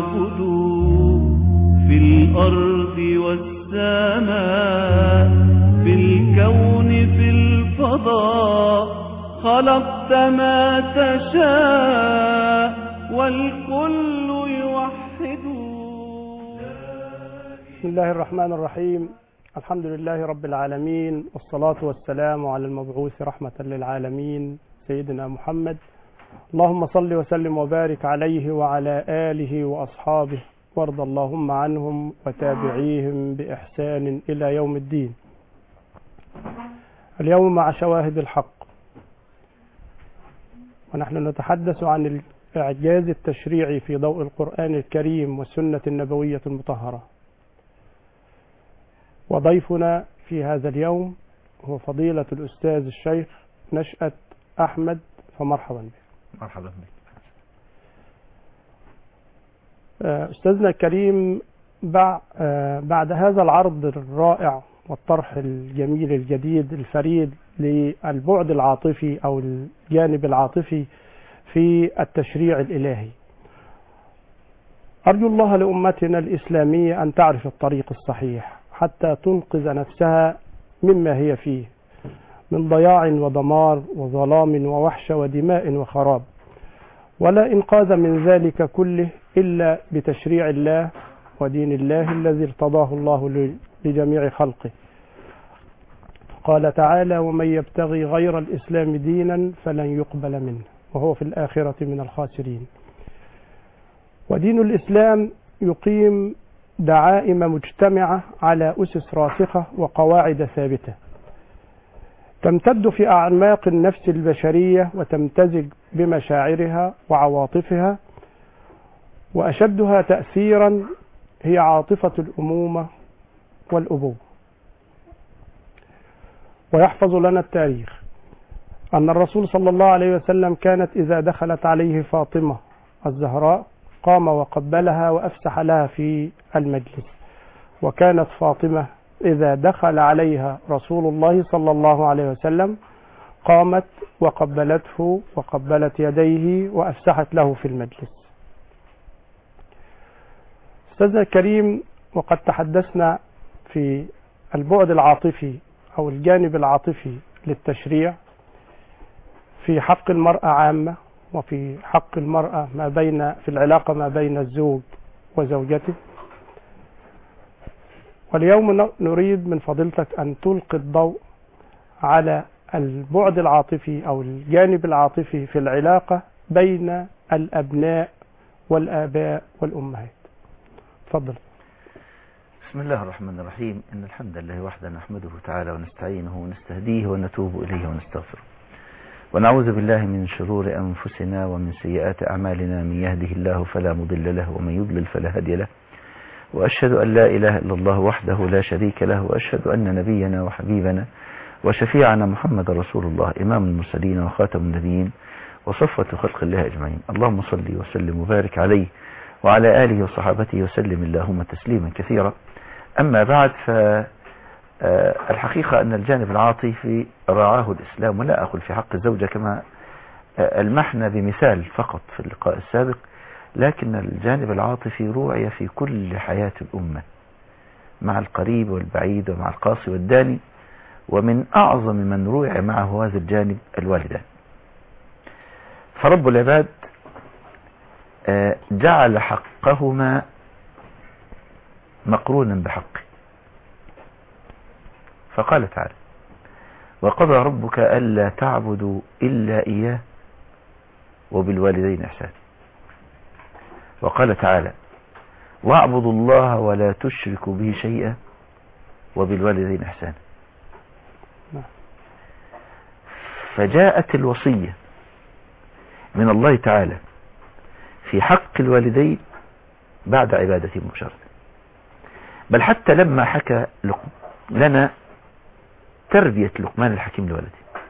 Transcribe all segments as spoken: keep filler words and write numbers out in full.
واعبدوا في الأرض والسماء في الكون في الفضاء خلقت ما تشاء والكل يوحد. بسم الله الرحمن الرحيم. الحمد لله رب العالمين، والصلاة والسلام على المبعوث رحمة للعالمين سيدنا محمد. اللهم صل وسلم وبارك عليه وعلى آله وأصحابه، وارض اللهم عنهم وتابعيهم بإحسان إلى يوم الدين. اليوم مع شواهد الحق، ونحن نتحدث عن الإعجاز التشريعي في ضوء القرآن الكريم والسنة النبوية المطهرة. وضيفنا في هذا اليوم هو فضيلة الأستاذ الشيخ نشأت أحمد، فمرحبا بك. مرحبا بك. أستاذنا الكريم، بعد هذا العرض الرائع والطرح الجميل الجديد الفريد للبعد العاطفي أو الجانب العاطفي في التشريع الإلهي، أرجو الله لأمتنا الإسلامية أن تعرف الطريق الصحيح حتى تنقذ نفسها مما هي فيه من ضياع ودمار وظلام ووحشة ودماء وخراب، ولا إنقاذ من ذلك كله إلا بتشريع الله ودين الله الذي ارتضاه الله لجميع خلقه. قال تعالى: ومن يبتغي غير الإسلام دينا فلن يقبل منه وهو في الآخرة من الخاسرين. ودين الإسلام يقيم دعائم مجتمعة على أسس راسخة وقواعد ثابتة تمتد في أعماق النفس البشرية وتمتزج بمشاعرها وعواطفها، وأشدها تأثيرا هي عاطفة الأمومة والأبوة. ويحفظ لنا التاريخ أن الرسول صلى الله عليه وسلم كانت إذا دخلت عليه فاطمة الزهراء قام وقبلها وأفسح لها في المجلس، وكانت فاطمة إذا دخل عليها رسول الله صلى الله عليه وسلم قامت وقبلته وقبلت يديه وأفسحت له في المجلس. أستاذنا الكريم، وقد تحدثنا في البعد العاطفي أو الجانب العاطفي للتشريع في حق المرأة عامة، وفي حق المرأة ما بين في العلاقة ما بين الزوج وزوجته. واليوم نريد من فضيلتك أن تلقي الضوء على البعد العاطفي أو الجانب العاطفي في العلاقة بين الأبناء والآباء والأمهات. تفضل. بسم الله الرحمن الرحيم. إن الحمد لله وحده نحمده تعالى ونستعينه ونستهديه ونتوب إليه ونستغفره، ونعوذ بالله من شرور أنفسنا ومن سيئات أعمالنا. من يهده الله فلا مضل له ومن يضلل فلا هادي له، وأشهد أن لا إله إلا الله وحده لا شريك له، وأشهد أن نبينا وحبيبنا وشفيعنا محمد رسول الله إمام المرسلين وخاتم النبيين وصفوة خلق الله أجمعين. اللهم صل وسلم وبارك عليه وعلى آله وصحابته وسلم اللهم تسليما كثيرا. أما بعد، فالحقيقة أن الجانب العاطفي رعاه الإسلام، ولا أقول في حق الزوجة كما المحنا بمثال فقط في اللقاء السابق، لكن الجانب العاطفي روعي في كل حياة الأمة مع القريب والبعيد ومع القاصي والداني، ومن أعظم من روعي معه هذا الجانب الوالدان. فرب العباد جعل حقهما مقرونا بحقه، فقال تعالى: وقضى ربك ألا تعبدوا إلا إياه وبالوالدين إحسانا. وقال تعالى: واعبدوا الله ولا تشركوا به شيئا وبالوالدين إحسانا. فجاءت الوصية من الله تعالى في حق الوالدين بعد عبادته مباشرة. بل حتى لما حكى لنا تربية لقمان الحكيم لولده،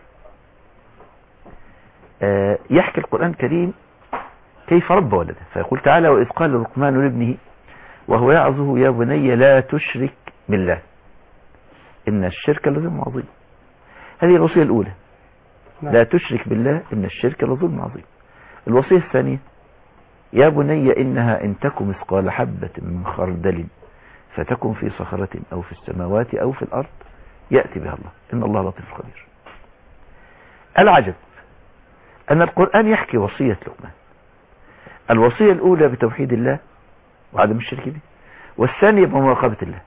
يحكي القرآن الكريم كيف ربى ولده، فيقول تعالى: وإذ قال لقمان لابنه وهو يعظه يا بني لا تشرك بالله إن الشرك لظلم عظيم. هذه الوصية الأولى، لا تشرك بالله إن الشرك لظلم عظيم. الوصية الثانية يا بني إنها إن تك مثقال حبة من خردل فتكن في صخرة أو في السماوات أو في الأرض يأتي بها الله إن الله لطيف خبير. العجب أن القرآن يحكي وصية لقمان، الوصية الأولى بتوحيد الله وعدم الشرك به، والثانية بمراقبة الله.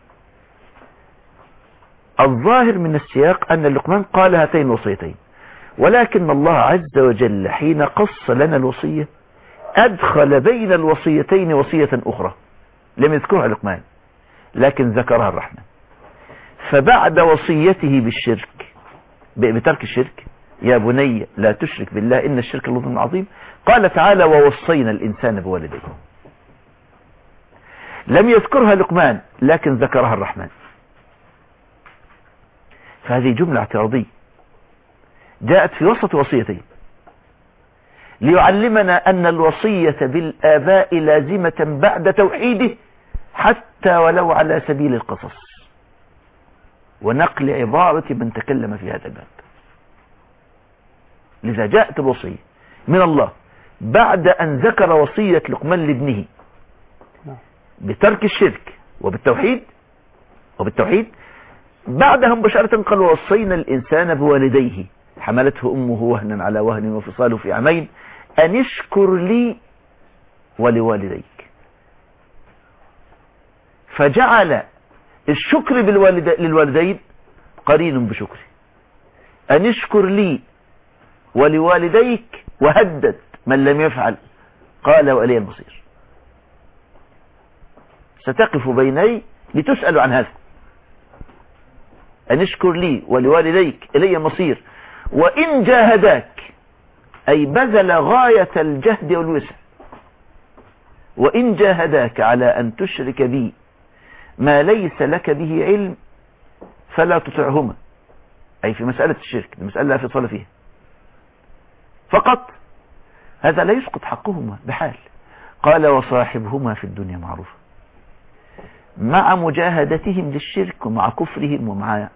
الظاهر من السياق أن لقمان قال هاتين الوصيتين، ولكن الله عز وجل حين قص لنا الوصية أدخل بين الوصيتين وصية أخرى لم يذكرها لقمان لكن ذكرها الرحمن. فبعد وصيته بالشرك بترك الشرك يا بني لا تشرك بالله إن الشرك لظلم عظيم، قال تعالى ووصينا الإنسان بوالديه. لم يذكرها لقمان لكن ذكرها الرحمن. فهذه جملة اعتراضية جاءت في وسط وصيتين ليعلمنا أن الوصية بالآباء لازمة بعد توحيده حتى ولو على سبيل القصص ونقل عبارة من تكلم في هذا الباب. لذا جاءت الوصية من الله بعد أن ذكر وصية لقمان لابنه بترك الشرك وبالتوحيد وبالتوحيد بعدها مباشرة قال وصينا الإنسان بوالديه حملته أمه وهنا على وهن وفصاله في عامين أن اشكر لي ولوالديك. فجعل الشكر بالوالد للوالدين قرين بشكري، أن اشكر لي ولوالديك، وهدد من لم يفعل قال وإلي المصير، ستقف بيني لتسأل عن هذا. أن اشكر لي ولوالديك إلي المصير، وإن جاهداك أي بذل غاية الجهد والوسع، وإن جاهداك على أن تشرك بي ما ليس لك به علم فلا تطعهما، أي في مسألة الشرك المسألة لا فصل فيها فقط، هذا لا يسقط حقهما بحال. قال وصاحبهما في الدنيا معروفة، مع مجاهدتهم للشرك ومع كفرهم ومع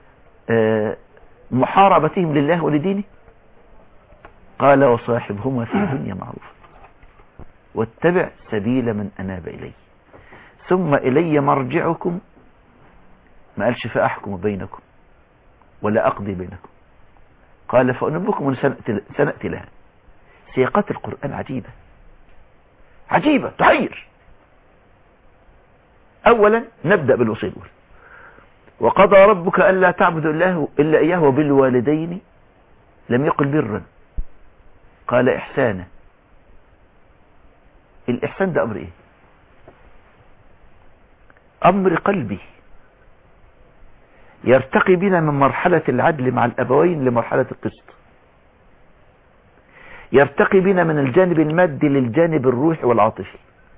محاربتهم لله ولدينه. قال وصاحبهما في الدنيا معروفة واتبع سبيل من أناب إلي ثم إلي مرجعكم، ما قالش فأحكم بينكم ولا أقضي بينكم، قال فأنبكم سنأتي لها. سياقات القرآن عجيبة عجيبة تحير. أولا نبدأ بالوصية الأولى، وقضى ربك ألا تعبدوا الله إلا إياه وبالوالدين لم يقل برا قال إحسانا. الإحسان ده أمر إيه؟ أمر قلبي يرتقي بنا من مرحلة العدل مع الأبوين لمرحلة القسط، يرتقي بنا من الجانب المادي للجانب الروحي والعاطفي.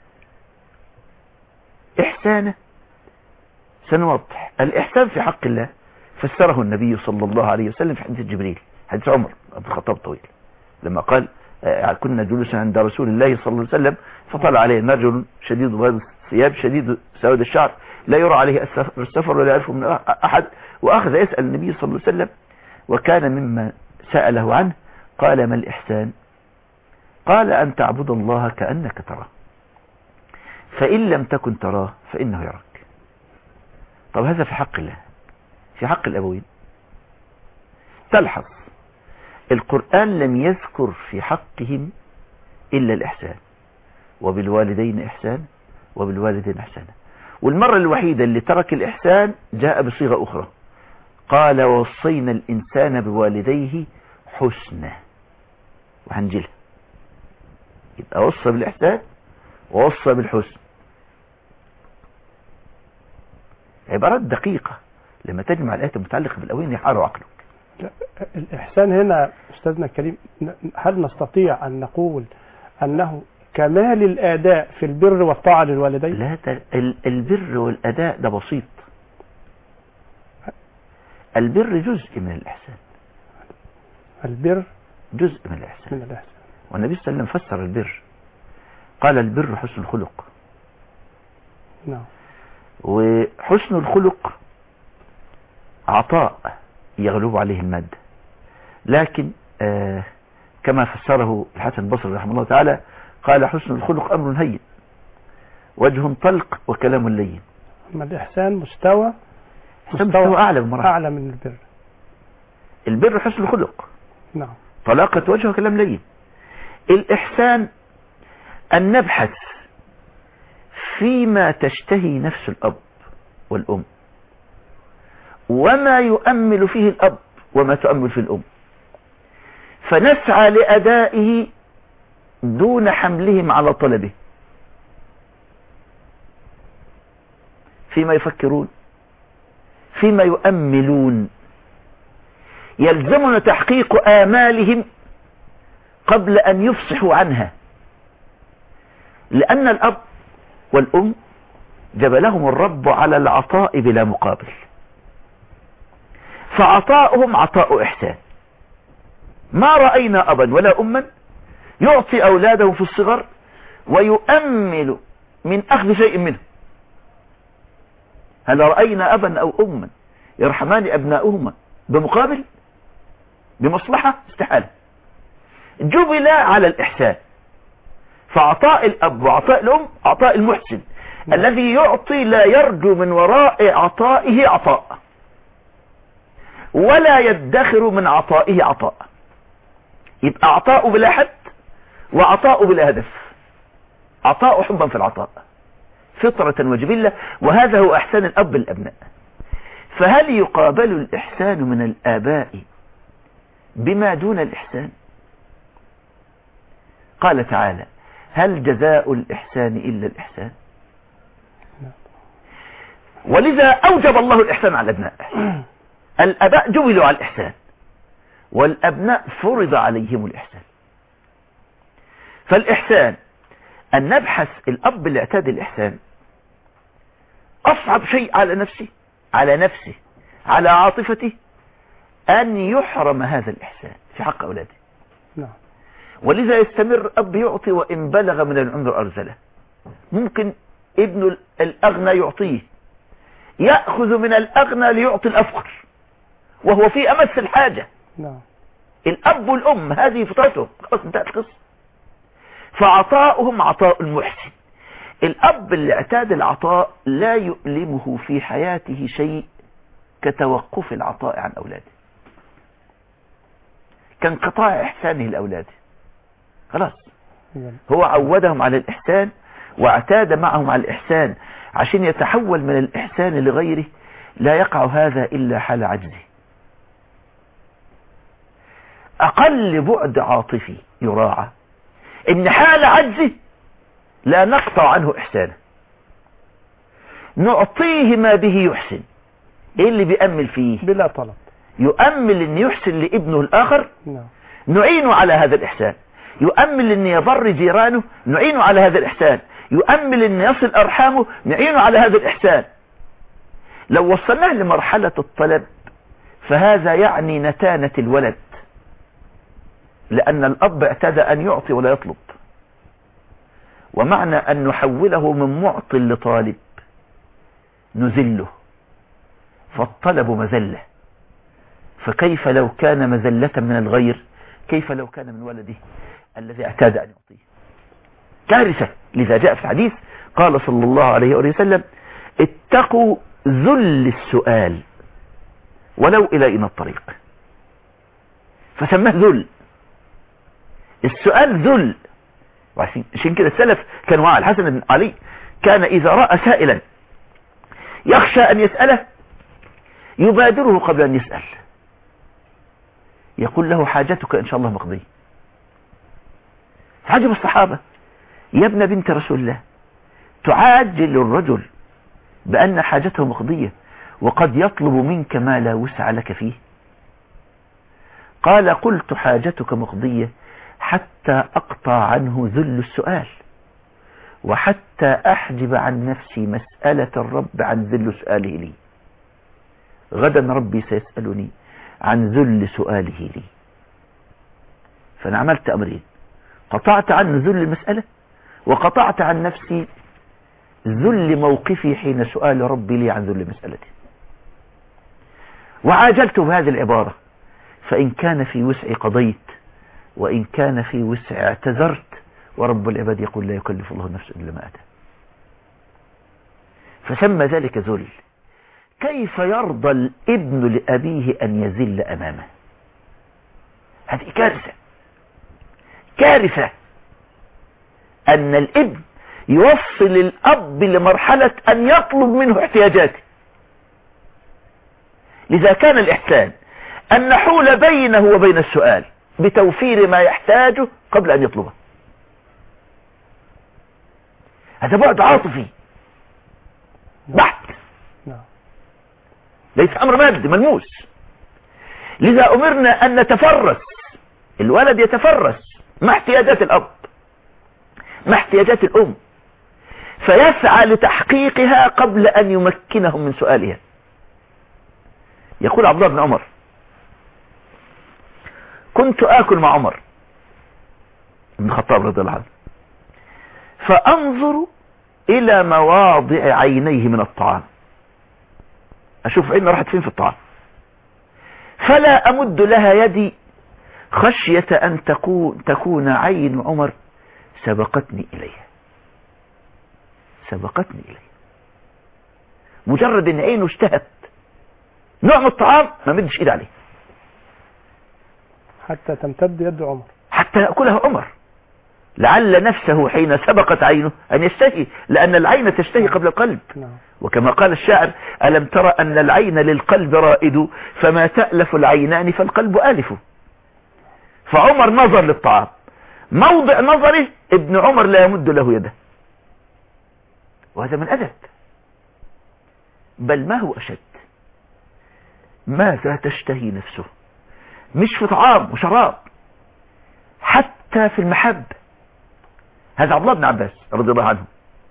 إحسانا سنوضح. الإحسان في حق الله فسره النبي صلى الله عليه وسلم في حديث جبريل، حديث عمر بن الخطاب طويل، لما قال كنا جلوسا عند رسول الله صلى الله عليه وسلم فطلع عليه رجل شديد بياض الثياب شديد سواد الشعر لا يرى عليه السفر ولا يعرفه من أحد، وأخذ يسأل النبي صلى الله عليه وسلم، وكان مما سأله عنه قال ما الإحسان؟ قال أن تعبد الله كأنك تراه فإن لم تكن تراه فإنه يراك. طب هذا في حق الله. في حق الأبوين تلحظ القرآن لم يذكر في حقهم إلا الإحسان، وبالوالدين إحسان وبالوالدين إحسانا. والمرة الوحيدة اللي ترك الإحسان جاء بصيغة أخرى، قال ووصينا الإنسان بوالديه حسنا، وهنجلها. يبقى وصى بالإحسان ووصى بالحسن. عبارات دقيقة لما تجمع الآيات المتعلقة بالأبوين يحار عقلك. الإحسان هنا أستاذنا الكريم، هل نستطيع أن نقول أنه كمال الأداء في البر والطاعة للوالدين؟ لا، البر والأداء ده بسيط. البر جزء من الإحسان. البر جزء من الإحسان. من الإحسان. والنبي صلى الله عليه وسلم فسر البر قال البر حسن الخلق. نعم. وحسن الخلق عطاء يغلب عليه المادة، لكن آه كما فسره الحسن البصري رحمه الله تعالى قال حسن الخلق أمر هين، وجه طلق وكلام لين. أما الإحسان مستوى مستوى أعلى بمراحل، أعلى من البر. البر حسن الخلق، نعم، طلاقة وجه وكلام لين. الإحسان أن نبحث فيما تشتهي نفس الأب والأم، وما يؤمل فيه الأب وما تؤمل فيه الأم، فنسعى لأدائه دون حملهم على طلبه. فيما يفكرون، فيما يؤملون، يلزمنا تحقيق آمالهم قبل أن يفصحوا عنها، لأن الأب والأم جبلهم الرب على العطاء بلا مقابل، فعطاؤهم عطاء إحسان. ما رأينا أبا ولا أما يعطي أولاده في الصغر ويؤمل من أخذ شيء منه. هل رأينا أبا أو أما يرحمان أبناؤهما بمقابل بمصلحة؟ استحالة. جبل على الإحسان، فعطاء الأب وعطاء الأم عطاء المحسن الذي يعطي لا يرجو من وراء عطائه عطاء، ولا يدخر من عطائه عطاء. يبقى عطاء بلا حد وعطاء بلا هدف، عطاء حبا في العطاء فطرة وجبلة، وهذا هو أحسان الأب الأبناء. فهل يقابل الإحسان من الآباء بما دون الإحسان؟ قال تعالى: هل جزاء الإحسان إلا الإحسان؟ ولذا أوجب الله الإحسان على الأبناء. الآباء جبلوا على الإحسان، والأبناء فرض عليهم الإحسان. فالإحسان أن نبحث، الأب اللي اعتاد الإحسان أصعب شيء على نفسه على نفسه على عاطفته أن يحرم هذا الإحسان في حق أولاده. نعم. ولذا يستمر أب يعطي وإن بلغ من العمر أرزله. ممكن ابن الأغنى يعطيه، يأخذ من الأغنى ليعطي الأفقر وهو في أمس الحاجة. نعم. الأب والأم هذه فطرتهم، خلاص انتهت القصة. فعطاؤهم عطاء المحسن. الأب اللي اعتاد العطاء لا يؤلمه في حياته شيء كتوقف العطاء عن أولاده، كانقطاع إحسانه لأولاده. خلاص هو عودهم على الإحسان واعتاد معهم على الإحسان، عشان يتحول من الإحسان لغيره لا يقع هذا إلا حال عجزه. أقل بعد عاطفي يراعى إن حال عجزه لا نقطع عنه إحسانه، نعطيه ما به يحسن. إيه اللي بيأمل فيه؟ بلا طلب. يؤمل أن يحسن لابنه الآخر، نعم. نعينه على هذا الإحسان. يؤمل أن يبر جيرانه، نعينه على هذا الإحسان. يؤمل أن يصل أرحامه، نعينه على هذا الإحسان. لو وصلناه لمرحلة الطلب فهذا يعني نتانة الولد، لأن الأب اعتاد أن يعطي ولا يطلب. ومعنى أن نحوله من معطي لطالب نذله، فالطلب مذلة. فكيف لو كان مذلة من الغير، كيف لو كان من ولده الذي اعتاد أن يعطيه؟ كارثة. لذا جاء في الحديث قال صلى الله عليه وسلم: اتقوا ذل السؤال ولو إلى إن الطريق. فسماه ذل. السؤال ذل. عشان كده السلف كانوا مع الحسن بن علي، كان إذا رأى سائلا يخشى أن يسأله يبادره قبل أن يسأل، يقول له: حاجتك إن شاء الله مقضية. عجب الصحابة: يا ابن بنت رسول الله، تعاجل الرجل بأن حاجته مقضية وقد يطلب منك ما لا وسع لك فيه؟ قال: قلت حاجتك مقضية حتى أقطع عنه ذل السؤال، وحتى أحجب عن نفسي مسألة الرب عن ذل سؤاله لي. غدا ربي سيسألني عن ذل سؤاله لي. فأنا عملت أمرين: قطعت عن ذل المسألة، وقطعت عن نفسي ذل موقفي حين سؤال ربي لي عن ذل مسألتي. وعاجلت بهذه العبارة: فإن كان في وسعي قضيت، وإن كان في وسعي اعتذرت، ورب العباد يقول لا يكلف الله نفسا إلا ما أتى. فسمى ذلك ذل. كيف يرضى الابن لأبيه أن يذل أمامه؟ هذه كارثة، كارثة أن الابن يوصل الأب لمرحلة أن يطلب منه احتياجاته. لذا كان الإحسان أن نحول بينه وبين السؤال بتوفير ما يحتاجه قبل أن يطلبه. هذا بعد عاطفي بحت، ليس أمر مادي ملموس. لذا أمرنا أن نتفرس، الولد يتفرس مع احتياجات الأب مع احتياجات الأم، فيسعى لتحقيقها قبل أن يمكنهم من سؤالها. يقول عبد الله بن عمر: كنت آكل مع عمر بن الخطاب رضي الله عنه، فأنظر إلى مواضع عينيه من الطعام، أشوف عينه راحت فين في الطعام، فلا أمد لها يدي خشية أن تكون, تكون عين عمر سبقتني إليها. سبقتني إليها، مجرد أن عينه اشتهت نوع من الطعام ما مدش إيد عليه حتى تمتد يد عمر، حتى يأكلها عمر، لعل نفسه حين سبقت عينه أن يشتهي، لأن العين تشتهي قبل القلب. وكما قال الشاعر: ألم ترى أن العين للقلب رائد، فما تألف العينان فالقلب آلف. فعمر نظر للطعام، موضع نظره ابن عمر لا يمد له يده، وهذا من أدب. بل ما هو أشد، ماذا تشتهي نفسه، مش في طعام وشراب، حتى في المحبة. هذا عبد الله بن عباس رضي الله عنه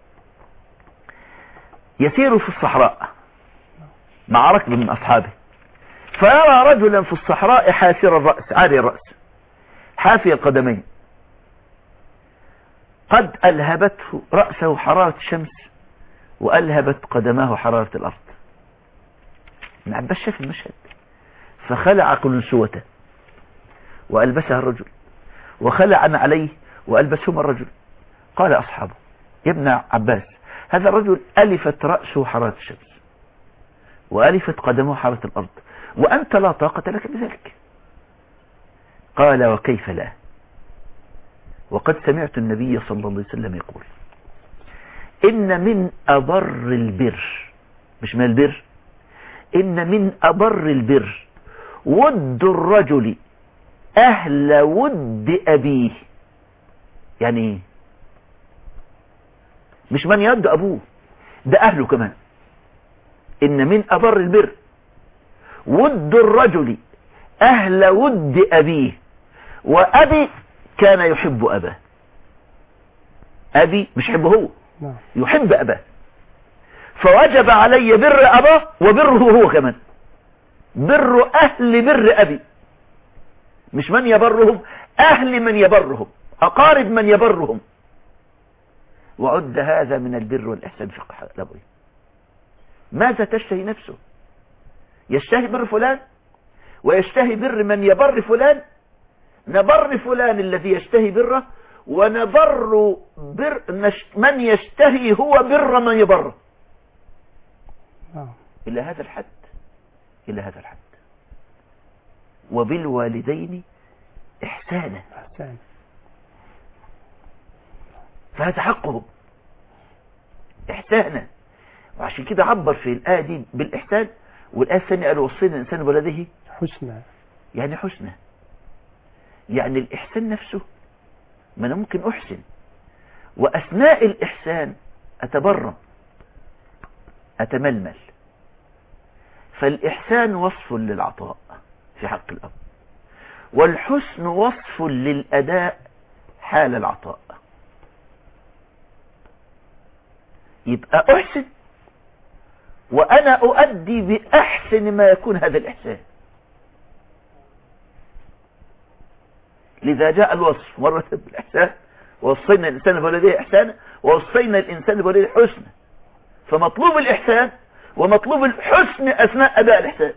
يسير في الصحراء مع ركب من أصحابه، فيرى رجلا في الصحراء حاسر الرأس، عاري الرأس، حافي القدمين، قد ألهبته رأسه حرارة الشمس وألهبت قدماه حرارة الأرض. ابن عباس شاف المشهد، فخلع قلنسوته وألبسها الرجل، وخلع عليه وألبسهما الرجل. قال أصحابه: يا ابن عباس، هذا الرجل ألفت رأسه حرارة الشمس وألفت قدمه حرارة الأرض، وأنت لا طاقة لك بذلك. قال: وكيف لا، وقد سمعت النبي صلى الله عليه وسلم يقول: إن من أبر البر، مش من البر، إن من أبر البر ود الرجل أهل ود أبيه. يعني ايه؟ مش من يد أبوه، ده أهله كمان. إن من أبر البر ود الرجل أهل ود أبيه، وأبي كان يحب أباه. أبي مش يحبه هو، يحب أباه، فوجب علي بر أباه وبره هو كمان، بر أهل بر أبي، مش من يبرهم، أهل من يبرهم، أقارب من يبرهم. وعد هذا من البر والإحسان في الأبوين. ماذا تشتهي نفسه؟ يشتهي بر فلان ويشتهي بر من يبر فلان. نبر فلان الذي يشتهي بره، ونبر بر من يشتهي هو بر من يبره. إلى هذا الحد، إلى هذا الحد. وبالوالدين إحسانا، فهذا حقهم إحسانا. وعشان كده عبر في الآية دي بالإحسان، والآية الثانية قال: وصينا الإنسان بولده حسنى. يعني حسنى، يعني الإحسان نفسه، ما أنا ممكن أحسن وأثناء الإحسان أتبرم أتململ. فالإحسان وصف للعطاء في حق الأب، والحسن وصف للأداء حال العطاء. يبقى أحسن وأنا أؤدي بأحسن ما يكون هذا الإحسان. لذا جاء الوصف مرة بالإحسان: ووصينا الإنسان بولده إحسانا ووصينا الإنسان بولده حسنا. فمطلوب الإحسان ومطلوب الحسن أثناء أداء الإحسان.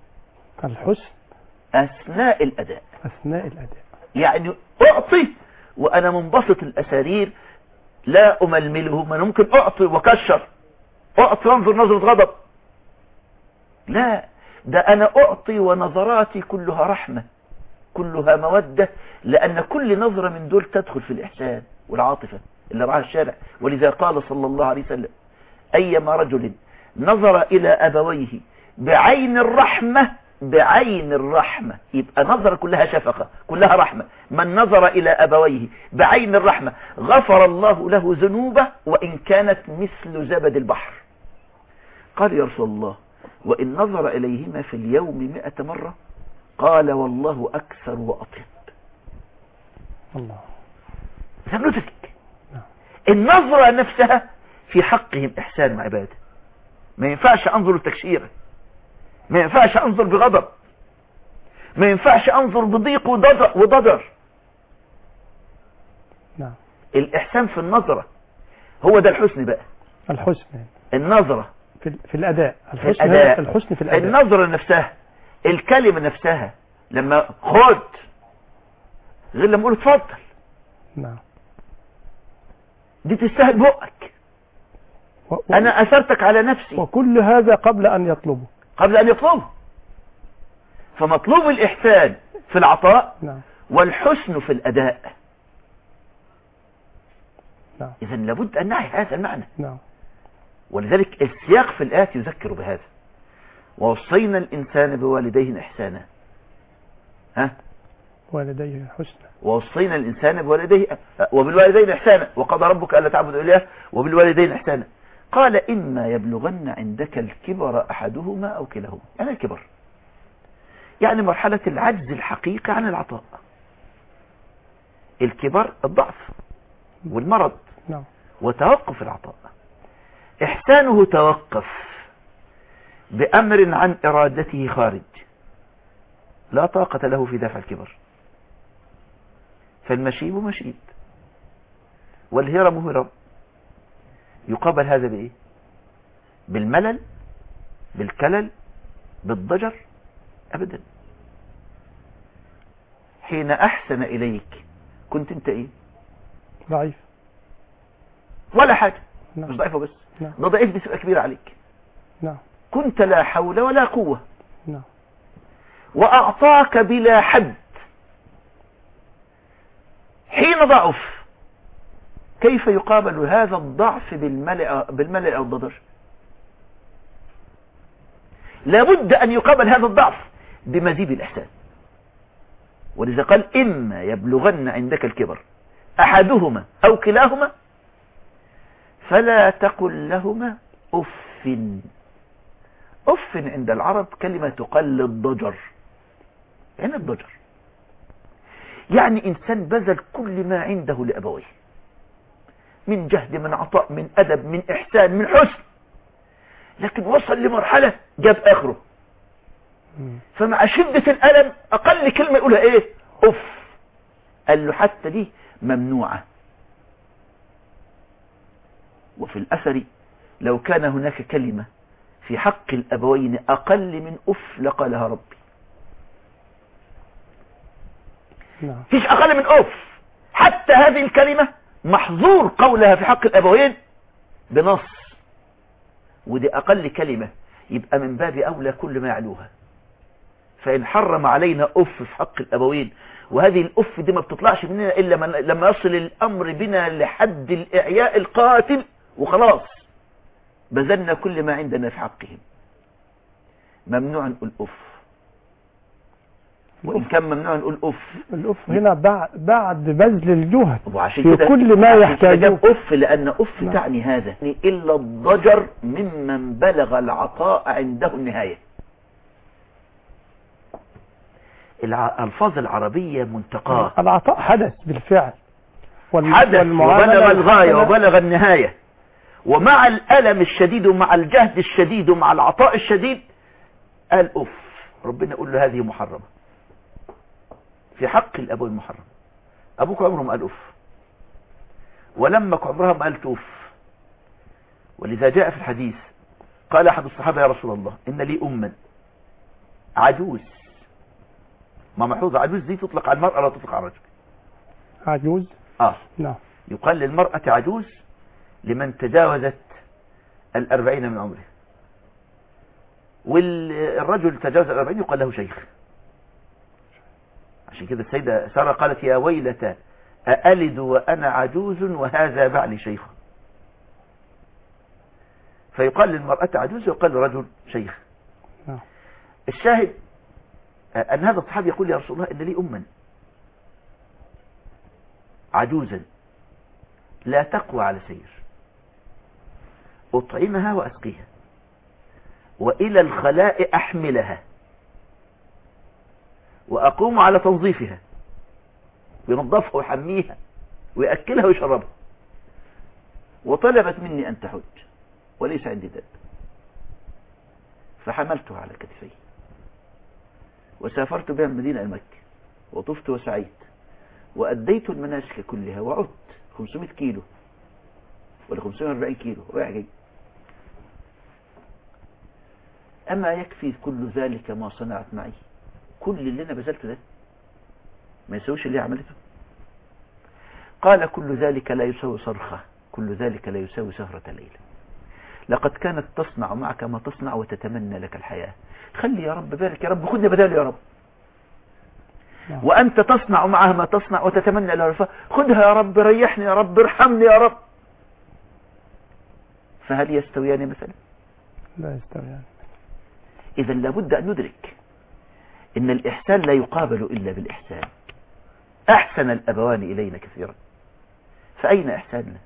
الحسن أثناء الأداء، أثناء الأداء، يعني أعطي وأنا منبسط الأسارير لا أململه، ما ممكن أعطي وكشر، أعطي وانظر نظرة غضب. لا، ده أنا أعطي ونظراتي كلها رحمة، كلها مودة، لأن كل نظرة من دول تدخل في الإحسان والعاطفة اللي رعاها الشارع. ولذا قال صلى الله عليه وسلم: أيما رجل نظر إلى أبويه بعين الرحمة، بعين الرحمة، يبقى نظر كلها شفقة كلها رحمة، من نظر إلى أبويه بعين الرحمة غفر الله له ذنوبه وإن كانت مثل زبد البحر. قال: يا رسول الله، وإن نظر إليهما في اليوم مئة مرة؟ قال: والله أكثر وأطيب. الله. سندرك النظرة نفسها في حقهم إحسان وعبادة. ما ينفعش أنظر لتكشيرة، ما ينفعش أنظر بغضب، ما ينفعش أنظر بضيق وضجر. نعم. الإحسان في النظرة هو ده الحسن بقى. الحسن النظرة في, في الأداء، الحسن في الأداء. الحسن في الأداء، النظرة نفسها، الكلمة نفسها، لما خد غير لما أقول اتفضل. نعم. دي تستاهل بقك. و... و... أنا أثرتك على نفسي. وكل هذا قبل أن يطلبه قبل أن يطلبه. فمطلوب الإحسان في العطاء. نعم. والحسن في الأداء. نعم. إذن لابد أن نعي هذا المعنى. نعم. ولذلك السياق في الآيات يذكر بهذا: ووصينا الإنسان بوالديه إحسانا. ها؟ والديه حسنا. ووصينا الإنسان بوالديه وبالوالدين إحسانا وقضى ربك ألا تعبدوا إلا وبالوالدين إحسانا. قال: إما يبلغن عندك الكبر أحدهما أو كلاهما. يعني الكبر يعني مرحلة العجز الحقيقي عن العطاء. الكبر الضعف والمرض. نعم. وتوقف العطاء. إحسانه توقف بأمر عن إرادته خارج، لا طاقة له في دفع الكبر. فالمشيب مشيب والهرم هرم. يقابل هذا بإيه؟ بالملل، بالكلل، بالضجر؟ أبدا. حين أحسن إليك كنت أنت إيه؟ ضعيف ولا حاجة. نعم. مش ضعيفه بس. نعم. ده ضعيف دي تبقى كبيرة عليك. نعم. كنت لا حول ولا قوة. نعم. وأعطاك بلا حد. حين ضعف كيف يقابل هذا الضعف بالملء بالملء أو الضجر؟ لابد أن يقابل هذا الضعف بمزيد الإحسان. ولذا قال: إما يبلغن عندك الكبر أحدهما أو كلاهما فلا تقل لهما أف. أف عند العرب كلمة تقال للضجر. يعني الضجر يعني إنسان بذل كل ما عنده لأبويه من جهد، من عطاء، من أدب، من إحسان، من حسن، لكن وصل لمرحلة جاب آخره. فمع شدة الألم أقل كلمة يقولها إيه؟ أف. قال له حتى دي ممنوعة. وفي الأثر: لو كان هناك كلمة في حق الأبوين أقل من أف لقالها ربي. نعم. فيش أقل من أف. حتى هذه الكلمة محظور قولها في حق الأبوين بنص، ودي أقل كلمة، يبقى من باب أولى كل ما يعلوها. فإن حرم علينا أف في حق الأبوين، وهذه الأف دي ما بتطلعش مننا إلا لما يصل الأمر بنا لحد الإعياء القاتل وخلاص بذلنا كل ما عندنا في حقهم، ممنوع نقول أف. وإن كان ممنوع نقول أف، الأف هنا بعد بعد بذل الجهد في كل ما يحتاجه. أف لأن أف لا. تعني هذا إلا الضجر ممن بلغ العطاء عنده النهاية. الألفاظ العربية منتقاه. العطاء حدث بالفعل، حدث وبلغ الغاية وبلغ النهاية، ومع الألم الشديد ومع الجهد الشديد ومع العطاء الشديد قال أف. ربنا يقول له هذه محرمة في حق الأبوين، محرم. أبوك عمره ما قال أف، ولمك عمرها ما قال توف. ولذا جاء في الحديث قال أحد الصحابة: يا رسول الله، إن لي أما عجوز. ما محفوظة عجوز دي تطلق على المرأة لا تطلق على الرجل. عجوز آه نعم. يقال للمرأة عجوز لمن تجاوزت الأربعين من عمره، والرجل تجاوز الأربعين يقال له شيخ. عشان كده السيدة سارة قالت يا ويلة أألد وأنا عجوز وهذا بعلي شيخ. فيقال للمرأة عجوز ويقال للرجل شيخ. نعم. الشاهد أن هذا الصحابي يقول يا رسول الله إن لي أما عجوزا لا تقوى على سير، أطعمها وأسقيها وإلى الخلاء أحملها وأقوم على تنظيفها وينظفها ويحميها ويأكلها ويشربها، وطلبت مني أن تحج وليس عندي داب، فحملتها على كتفي وسافرت بها من مدينة مكة وطفت وسعيت وأديت المناسك كلها وعدت خمسمائة كيلو ولا خمسمائة وأربعين كيلو رايح جاي. أما يكفي كل ذلك ما صنعت معي؟ كل اللي أنا بذلته ده ما يسويش اللي عملته؟ قال كل ذلك لا يساوي صرخة، كل ذلك لا يساوي سهرة ليلة. لقد كانت تصنع معك ما تصنع وتتمنى لك الحياة، خلي يا رب بارك يا رب خدني بدال يا رب. وأنت تصنع معها ما تصنع وتتمنى لها الرفاه، خدها يا رب ريحني يا رب ارحمني يا رب. فهل يستويان مثلا؟ لا يستويان. إذا لابد أن ندرك إن الإحسان لا يقابل إلا بالإحسان. أحسن الأبوان إلينا كثيرا، فأين إحساننا؟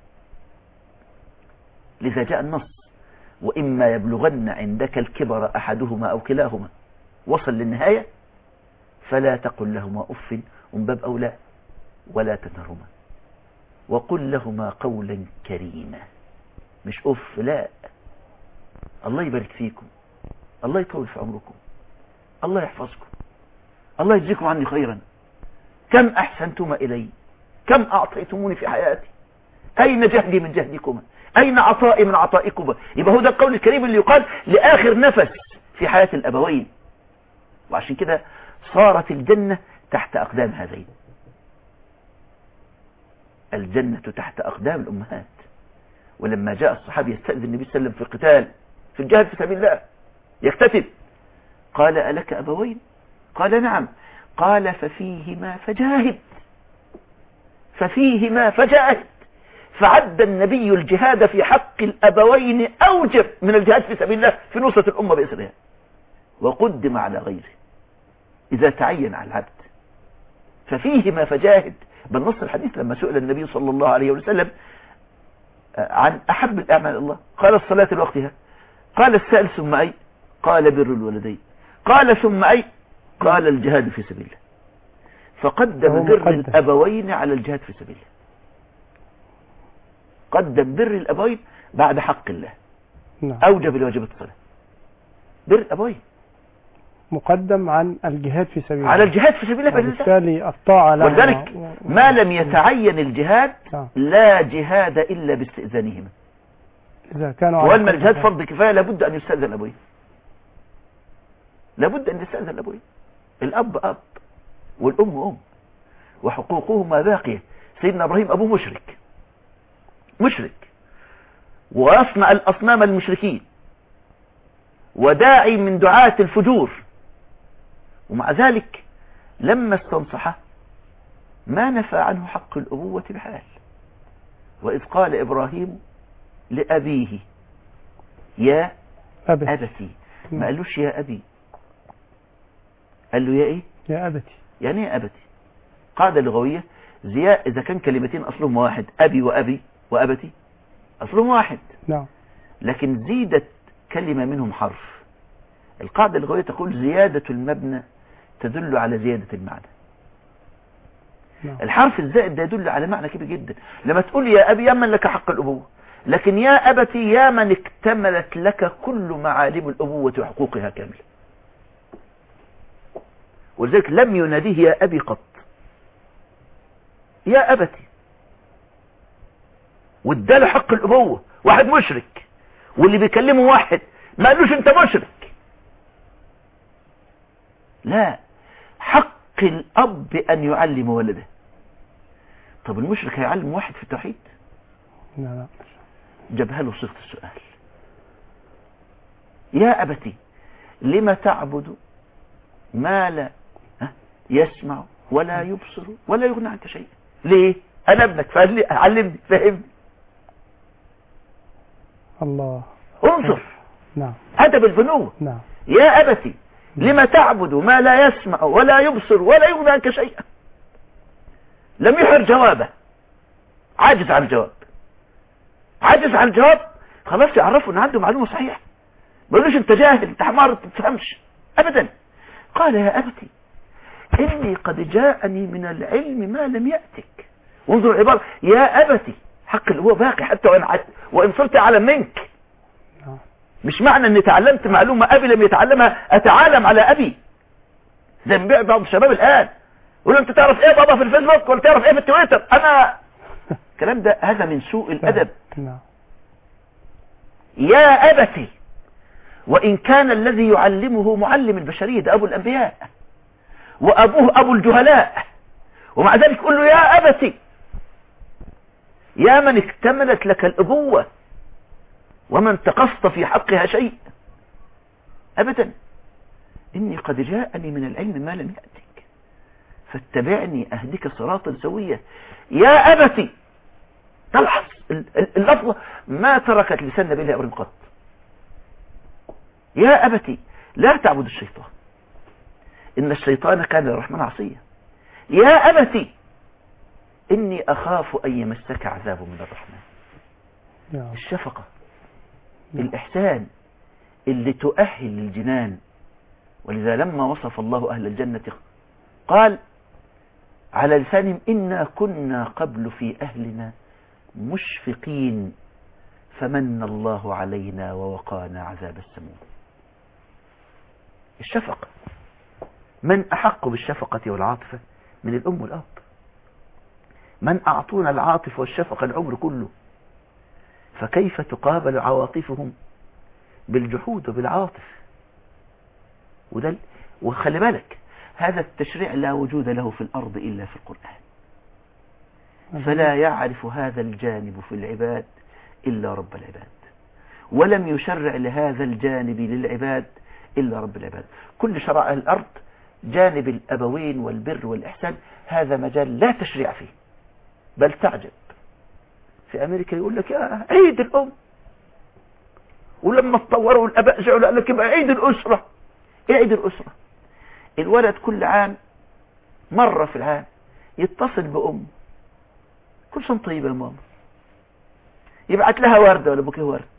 لذا جاء النص وإما يبلغن عندك الكبر أحدهما أو كلاهما، وصل للنهاية فلا تقل لهما أف من باب أولى ولا تنهرهما وقل لهما قولا كريما. مش أف، لا، الله يبارك فيكم، الله يطول في عمركم، الله يحفظكم، الله يجزيكم عني خيرا، كم أحسنتم إلي، كم أعطيتموني في حياتي، أين جهدي من جهدكما، أين عطائي من عطائكما. يبقى هو ده القول الكريم اللي يقال لآخر نفس في حياة الأبوين. وعشان كده صارت الجنة تحت أقدام هذين، الجنة تحت أقدام الأمهات. ولما جاء الصحابي يستأذن النبي صلى الله عليه وسلم في القتال في الجهاد في سبيل الله يكتتب، قال ألك أبوين؟ قال نعم. قال ففيهما فجاهد، ففيهما فجاهد. فعد النبي الجهاد في حق الأبوين أوجب من الجهاد في سبيل الله في نصرة الأمة بإسرها، وقدم على غيره إذا تعين على العبد. ففيهما فجاهد. بالنص الحديث لما سئل النبي صلى الله عليه وسلم عن أحب الأعمال الله قال الصلاة لوقتها، قال السائل ثم أي؟ قال بر الوالدين. قال ثم أي؟ قال الجهاد في سبيل الله. فقدم بر الأبوين على الجهاد في سبيل الله، قدم بر الأبوين بعد حق الله. نعم. أوجب الواجبات الصلاة، بر الأبوين مقدم عن الجهاد في سبيل الله، على الجهاد في سبيل الله. وبالتالي الطاعة له. ولذلك ما لم يتعين الجهاد نعم. لا جهاد إلا باستئذانهما. إذا كانوا وأما الجهاد فرض كفاية لابد أن يستأذن الأبوين، لابد أن يستأذن الأبوين. الأب أب والأم أم وحقوقهما باقية. سيدنا إبراهيم أبوه مشرك مشرك ويصنع الأصنام المشركين وداعي من دعاة الفجور، ومع ذلك لما استنصحه ما نفى عنه حق الأبوة بحال. وإذ قال إبراهيم لأبيه يا أبتي، أبتي، ما قالوش يا أبي، قال له يا إيه؟ يا أبتي. يعني يا أبتي. قاعدة لغوية زياء إذا كان كلمتين أصلهم واحد، أبي وأبي وأبتي أصلهم واحد، نعم، لكن زيدت كلمة منهم حرف. القاعدة اللغوية تقول زيادة المبنى تدل على زيادة المعنى. نعم. الحرف الزائد ده يدل على معنى كبير جدا. لما تقول يا أبي يا من لك حق الأبوة، لكن يا أبتي يا من اكتملت لك كل معالم الأبوة وحقوقها كاملة. ولذلك لم يناديه يا أبي قط، يا أبتي، واداله حق الأبوة. واحد مشرك واللي بيكلمه واحد ما قالوش انت مشرك، لا، حق الأب أن يعلم ولده، طب المشرك هيعلم واحد في التوحيد؟ لا لا. جابها له صيغة السؤال. يا أبتي لما تعبد ما لا يسمع ولا يبصر ولا يغني عنك شيء؟ ليه؟ أنا ابنك فقال لي علمني فهمني. الله. انظر. نعم. أدب البنوة. نعم. يا أبتي لما تعبد ما لا يسمع ولا يبصر ولا يغني عنك شيئا. لم يحر جوابه، عاجز عن الجواب، عاجز عن الجواب. خلاص يعرفوا ان عنده معلومة صحيحة، ما يقولوش انت جاهل انت حمار ما تفهمش ابدا. قال يا أبتي إني قد جاءني من العلم ما لم يأتك. وانظر العبارة، يا أبتي، حق اللي هو باقي حتى وإن, وإن صرت أعلم منك. مش معنى أني تعلمت معلومة أبي لم يتعلمها أتعالم على أبي. زي ما بيع بعض الشباب الآن يقول أنت تعرف إيه بابا في الفيسبوك ولا تعرف إيه في التويتر. أنا الكلام ده هذا من سوء الأدب. يا أبتي، وإن كان الذي يعلمه معلم البشرية، ده أبو الأنبياء وأبوه أبو الجهلاء، ومع ذلك قل له يا أبتي، يا من اكتملت لك الأبوة ومن تقصت في حقها شيء. أبدا، إني قد جاءني من العلم ما لم يأتك فاتبعني أهدك صراطا سويا. يا أبتي، تلحظ اللفظة ما تركت لسان نبي الله أمر قط. يا أبتي لا تعبد الشيطان إن الشيطان كان للرحمن عصيا. يا أبتي إني أخاف أن يمسك عذاب من الرحمن. الشفقة، الإحسان اللي تؤهل للجنان. ولذا لما وصف الله أهل الجنة قال على لسانهم إنا كنا قبل في أهلنا مشفقين فمن الله علينا ووقانا عذاب السموم. الشفقة، من أحق بالشفقة والعاطفة من الأم والأب؟ من أعطونا العاطفة والشفقة العمر كله، فكيف تقابل عواطفهم بالجحود وبالعاطف؟ وده وخلي بالك هذا التشريع لا وجود له في الأرض إلا في القرآن، فلا يعرف هذا الجانب في العباد إلا رب العباد، ولم يشرع لهذا الجانب للعباد إلا رب العباد. كل شرائع الأرض جانب الأبوين والبر والإحسان هذا مجال لا تشريع فيه. بل تعجب في أمريكا يقول لك يا عيد الأم، ولما تطوروا الأباء جعلوا قال لك يبقى عيد الأسرة. إيه عيد الأسرة؟ الولد كل عام مرة في العام يتصل بأم، كل سنة طيبة يا ماما، يبعت لها وردة ولا بوكيه ورد،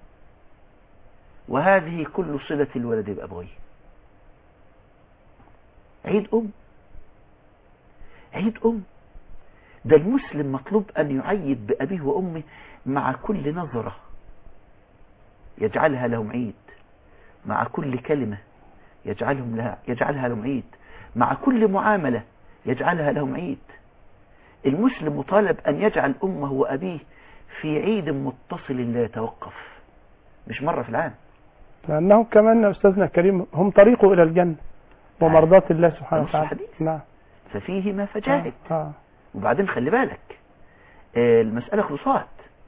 وهذه كل صلة الولد بأبويه. عيد أم، عيد أم. ده المسلم مطلوب أن يعيد بأبيه وأمه مع كل نظرة يجعلها لهم عيد، مع كل كلمة يجعلهم لها يجعلها لهم عيد، مع كل معاملة يجعلها لهم عيد. المسلم مطالب أن يجعل أمه وأبيه في عيد متصل لا يتوقف، مش مرة في العام. لأنه كمان أستاذنا الكريم هم طريقه إلى الجنة ومرضاة الله سبحانه وتعالى. نعم. ففيهما فجاهد. آه. آه. وبعدين خلي بالك آه المسألة خلصات.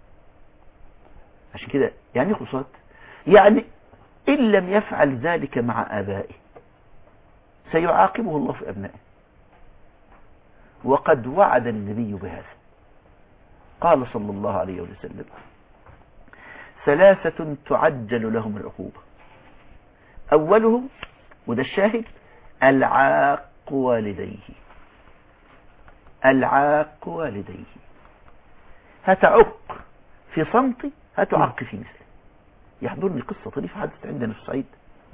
عشان كده يعني خلصات، يعني إن لم يفعل ذلك مع آبائه سيعاقبه الله في أبنائه. وقد وعد النبي بهذا، قال صلى الله عليه وسلم ثلاثة تعجل لهم العقوبة، أولهم وده الشاهد العاق والديه. العاق والديه، هتعق في صمت هتعق في مثله. يحضرني قصة طريفة حدثت عندنا في الصعيد.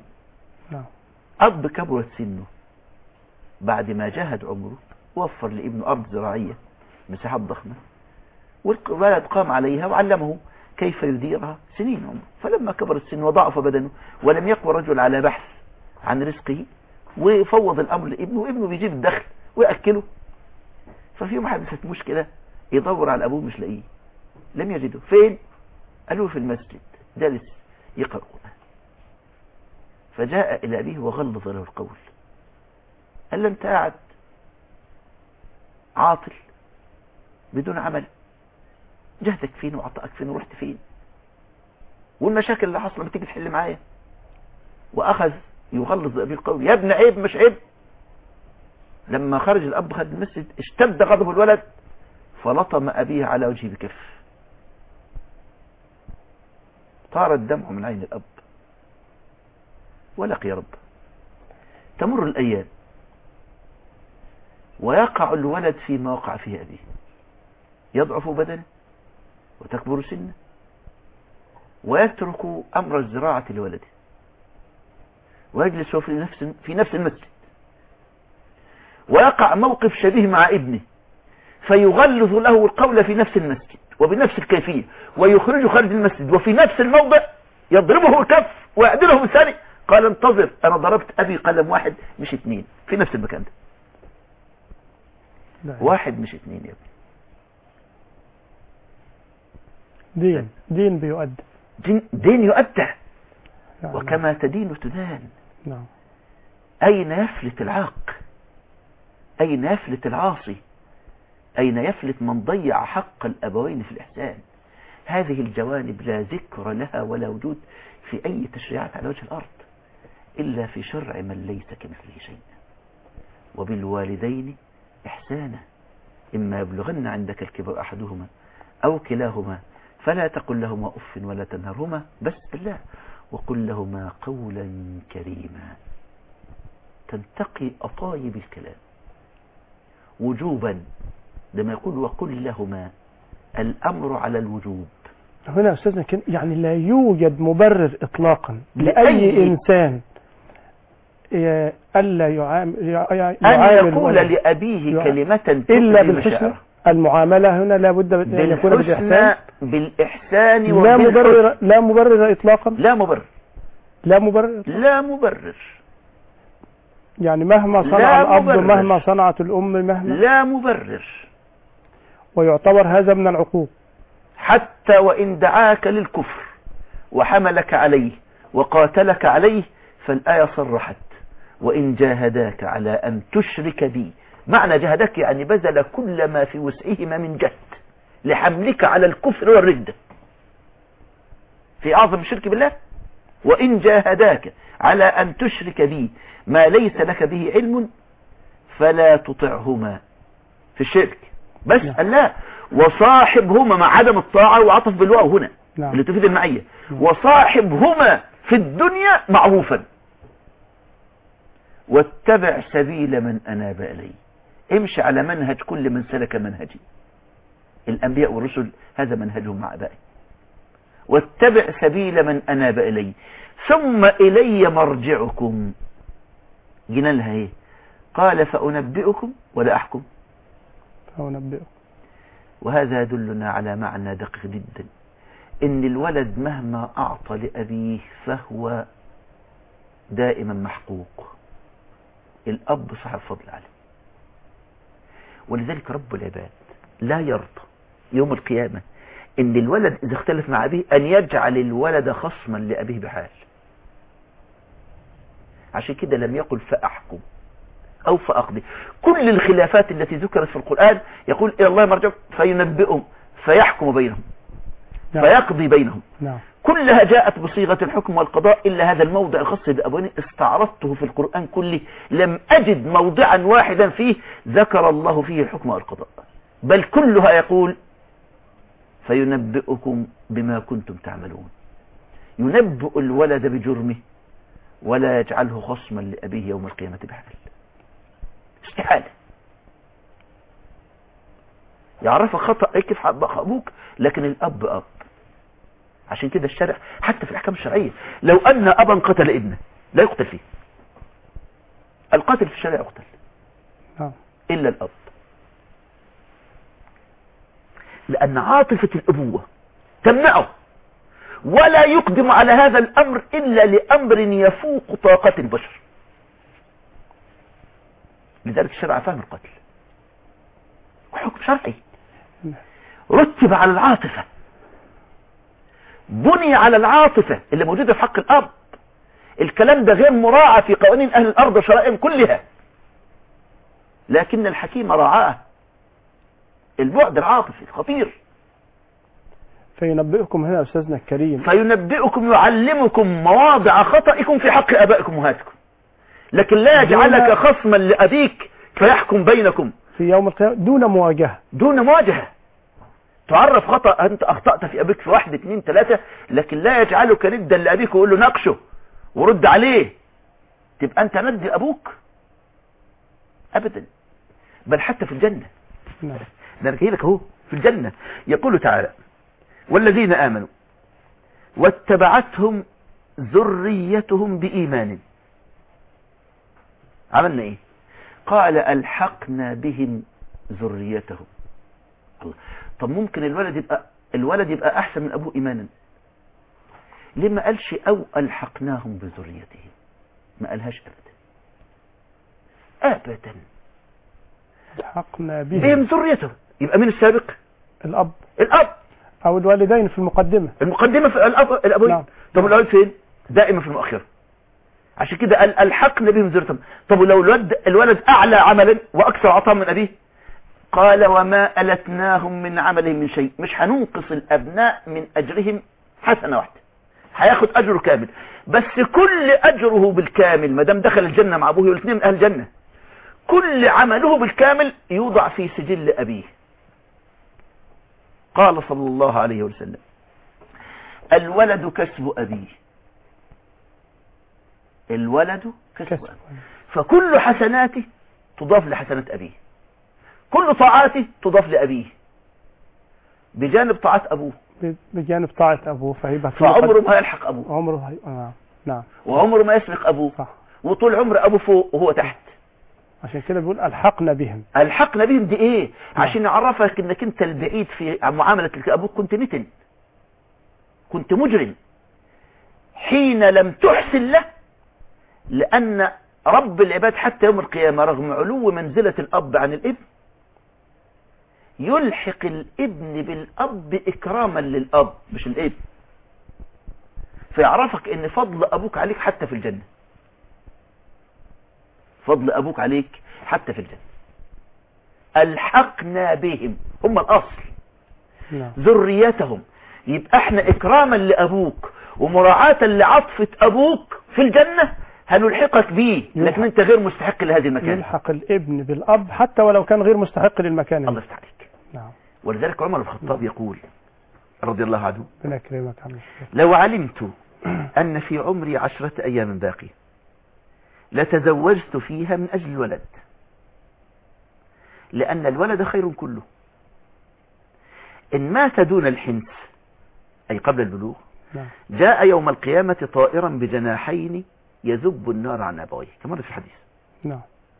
أب كبرت سنه بعد ما جاهد عمره، وفر لابنه أرض زراعية مساحات ضخمة، والولد قام عليها وعلمه كيف يديرها سنين عمره. فلما كبر السن وضعف بدنه ولم يقوى رجل على بحث عن رزقه، وفوض الأمر لابنه، وابنه بيجيب الدخل ويأكله. ففي يوم حدثت مشكلة، يدور على أبوه مش لاقيه، لم يجده. فين؟ قالوا في المسجد جالس يقرأ القرآن. فجاء إلى أبيه وغلظ له القول، قال له أنت قاعد عاطل بدون عمل، جهدك فين وعطائك فين ورحت فين، والمشاكل اللي حصلت بتيجي تحل معايا. واخذ يغلظ بأبيه القول: يا ابن عيب مش عيب. لما خرج الاب خد المسجد اشتد غضب الولد فلطم ابيه على وجهه بكف، طار الدمع من عين الاب ولقي ربه. تمر الايام ويقع الولد فيما وقع فيه ابيه، يضعف بدنه وتكبر سنه ويترك امر الزراعه لولده ويجلس في نفس في نفس المسجد، ويقع موقف شبيه مع ابنه فيغلظ له القول في نفس المسجد وبنفس الكيفية ويخرجه خارج المسجد وفي نفس الموضع يضربه الكف ويعدله بالثاني. قال: انتظر، انا ضربت ابي قلم واحد مش اتنين في نفس المكان ده. لا. واحد مش اتنين يا ابني. دين دين بيؤدي، دين, دين يؤدى. يعني وكما تدين تدان. نعم. أين يفلت العاق؟ أين يفلت العاصي؟ أين يفلت من ضيع حق الأبوين في الإحسان؟ هذه الجوانب لا ذكر لها ولا وجود في أي تشريعات على وجه الأرض إلا في شرع من ليس كمثله شيء. وبالوالدين إحسانا، إما يبلغن عندك الكبر أحدهما أو كلاهما فلا تقل لهما أف ولا تنهرهما، بس بالله، وقل لهما قولا كريما. تنتقي أطايب الكلام وجوبا، لما يقول وقل لهما الأمر على الوجوب. هنا أستاذنا يعني لا يوجد مبرر إطلاقا لأي, لأي إنسان ألا يعامل, أن يقول لأبيه كلمة إلا بالحسنى. المعاملة هنا لا بد أن يكون بالإحسان بالإحسان لا مبرر لا مبرر إطلاقا لا مبرر لا مبرر لا مبرر يعني مهما صنع الأب مهما صنعت الأم مهما لا مبرر. ويعتبر هذا من العقوق حتى وإن دعاك للكفر وحملك عليه وقاتلك عليه، فالآية صرحت: وإن جاهداك على أن تشرك بي. معنى جاهدك يعني بذل كل ما في وسعهما من جهد لحملك على الكفر والردة في أعظم الشرك بالله. وإن جاهداك على أن تشرك بي ما ليس لك به علم فلا تطعهما في الشرك، بس نعم. لا، وصاحبهما مع عدم الطاعة وعطف بالواو هنا نعم. اللي تفيد المعية. نعم. وصاحبهما في الدنيا معروفا واتبع سبيل من أناب إلي. امشي على منهج كل من سلك منهجي. الأنبياء والرسل هذا منهجهم مع أبائي. واتبع سبيل من أناب إلي ثم إلي مرجعكم. جينا لها ايه؟ قال: فأنبئكم ولا أحكم. فأنبئكم. وهذا يدلنا على معنى دقيق جدا، إن الولد مهما أعطى لأبيه فهو دائما محقوق. الأب صاحب فضل عليه، ولذلك رب العباد لا يرضى يوم القيامة إن الولد إذا اختلف مع أبيه أن يجعل الولد خصما لأبيه بحال. عشان كده لم يقل فأحكم أو فأقضي. كل الخلافات التي ذكرت في القرآن يقول إلى الله مرجعهم فينبئهم فيحكم بينهم. نعم. فيقضي بينهم. نعم. كلها جاءت بصيغة الحكم والقضاء إلا هذا الموضع الخاص بأبوين استعرضته في القرآن كله، لم أجد موضعا واحدا فيه ذكر الله فيه الحكم والقضاء، بل كلها يقول فينبئكم بما كنتم تعملون. ينبئ الولد بجرمه ولا يجعله خصما لأبيه يوم القيامة بحال. استحالة. يعرف خطأ كيف أبوك، لكن الأب أب. عشان كده الشرع حتى في الأحكام الشرعية لو أن أبا قتل ابنه لا يقتل فيه. القاتل في الشرع يقتل إلا الأب، لأن عاطفة الأبوة تمنعه ولا يقدم على هذا الأمر إلا لأمر يفوق طاقة البشر. لذلك الشرع فهم القتل وحكم شرعي رتب على العاطفة، بني على العاطفة اللي موجودة في حق الأب. الكلام ده غير مراعى في قوانين أهل الأرض وشرائعهم كلها، لكن الحكيم راعاه البعد العاطفي خطير. فينبئكم هنا أستاذنا الكريم، فينبئكم يعلمكم مواضع خطئكم في حق أبائكم وأمهاتكم، لكن لا يجعلك خصما لأبيك فيحكم بينكم في يوم القيامة دون مواجهة. دون مواجهة. تعرف خطأ أنت أخطأت في أبيك في واحد اثنين ثلاثة، لكن لا يجعلك ندا لأبيك ويقول له ناقشه ورد عليه، تبقى أنت ند أبوك أبدا. بل حتى في الجنة، نعم. ده أنا جاي لك أهو في الجنة. يقول تعالى: والذين آمنوا واتبعتهم ذريتهم بإيمان عملنا إيه؟ قال ألحقنا بهم ذريتهم. الله. طب ممكن الولد يبقى الولد يبقى أحسن من أبوه إيمانا، ليه ما قالش أو ألحقناهم بذريتهم؟ ما قالهاش أبدا أبدا. الحقنا بهم بهم ذريتهم، يبقى من السابق؟ الأب الأب أو الوالدين في المقدمة. المقدمة في الأب الأبوين. نعم. طب الأولاد فين؟ دائما في المؤخرة. عشان كده قال ألحقنا بهم ذريتهم. طب ولو الولد الولد أعلى عملا وأكثر عطاء من أبيه، قال وما ألتناهم من عملهم من شيء. مش هننقص الأبناء من أجرهم حسنة واحدة، هياخد أجره كامل، بس كل أجره بالكامل ما دام دخل الجنة مع أبوه والاثنين من أهل الجنة، كل عمله بالكامل يوضع في سجل أبيه. قال صلى الله عليه وسلم: الولد كسب أبيه. الولد كسب أبيه، فكل حسناته تضاف لحسنات أبيه، كل طاعاته تضاف لأبيه بجانب طاعة أبوه، بجانب طاعة أبوه، فهيبقى فعمره ما يلحق أبوه، عمره هي... آه. نعم. وعمره ما يسبق أبوه، صح. وطول عمر أبوه فوق وهو تحت. عشان كده بيقول ألحقنا بهم. ألحقنا بهم دي إيه؟ نعم. عشان يعرفك إنك أنت البعيد في معاملة أبوك، كنت نتن، كنت مجرم حين لم تحسن له، لأن رب العباد حتى يوم القيامة رغم علو منزلة الأب عن الابن يلحق الابن بالأب إكراما للأب مش الابن، فيعرفك ان فضل أبوك عليك حتى في الجنة، فضل أبوك عليك حتى في الجنة. ألحقنا بهم، هم الأصل. نعم. ذريتهم، يبقى احنا إكراما لأبوك ومراعاة لعطفة أبوك في الجنة هنلحقك بيه، لكن انت غير مستحق لهذه المكان. يلحق الابن بالأب حتى ولو كان غير مستحق للمكان. الله يفتح عليك. نعم. ولذلك عمر بن الخطاب يقول رضي الله عنه: ربنا يكرمك عم الشيخ، لو علمت أن في عمري عشرة أيام باقية لتزوجت فيها من أجل الولد، لأن الولد خير كله. إن مات دون الحنس أي قبل البلوغ نعم. جاء يوم القيامة طائرا بجناحين يذب النار عن أبويه، كما في الحديث. نعم.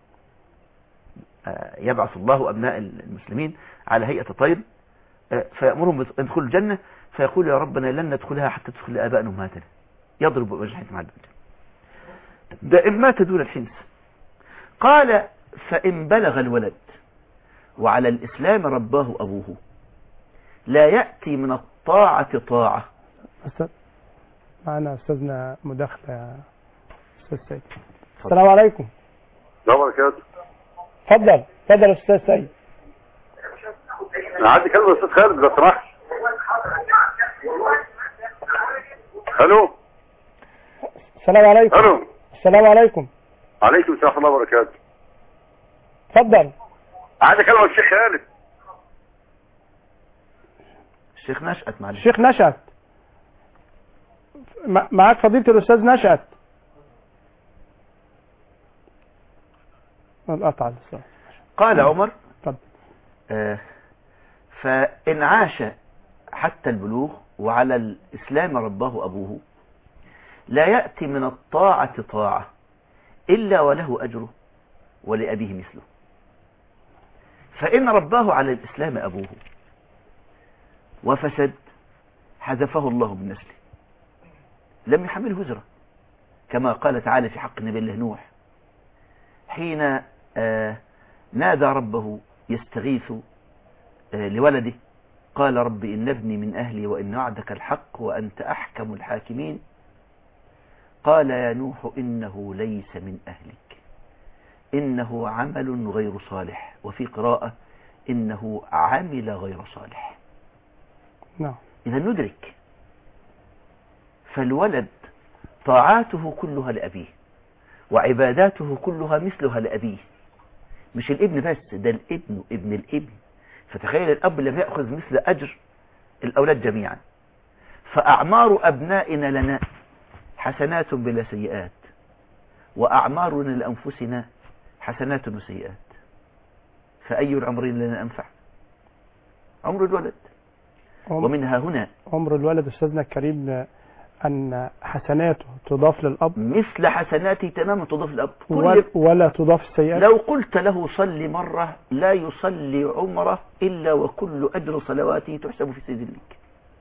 يبعث الله أبناء المسلمين على هيئة طير فيأمرهم بدخول الجنة، فيقول يا ربنا لن ندخلها حتى تدخل آباءنا وأمهاتنا، يضرب وجههم مع البنت. ده إن مات دون الحنس. قال فإن بلغ الولد وعلى الإسلام رباه أبوه لا يأتي من الطاعة طاعة. أستاذ معنا أستاذنا مداخلة. أستاذ سيد، السلام عليكم. السلام عليكم. تفضل تفضل أستاذ سيد. أنا عندي كلمة أستاذ خالد لو سمحت. ألو. السلام عليكم. ألو. السلام عليكم. عليكم السلام ورحمة الله وبركاته. تفضل. عندي كلمة الشيخ خالد. الشيخ نشأت معلش. الشيخ نشأت معك فضيلة الأستاذ نشأت. القطع الصوت. قال عمر طب. آه فإن عاش حتى البلوغ وعلى الإسلام رباه أبوه لا يأتي من الطاعة طاعة إلا وله أجره ولأبيه مثله. فإن رباه على الإسلام أبوه وفسد حذفه الله من نسله، لم يحمله وزره، كما قال تعالى في حق نبي الله نوح حين آه نادى ربه يستغيث آه لولده، قال رب إن ابني من أهلي وإن وعدك الحق وأنت أحكم الحاكمين. قال يا نوح إنه ليس من أهلك إنه عمل غير صالح، وفي قراءة إنه عمل غير صالح. نعم. إذا ندرك، فالولد طاعاته كلها لأبيه وعباداته كلها مثلها لأبيه، مش الابن بس، ده الابن ابن الابن. فتخيل الأب لم يأخذ مثل أجر الأولاد جميعا. فأعمار أبنائنا لنا حسنات بلا سيئات، وأعمارنا لأنفسنا حسنات وسيئات. فأي العمرين لنا أنفع؟ عمر الولد. ومنها هنا عمر الولد أستاذنا الكريم أن حسناته تضاف للأب مثل حسناته تماما تضاف للأب، ولا, ولا تضاف السيئات. لو قلت له صلي مرة لا يصلي عمره إلا وكل أجر صلواته تحسب في سجلك.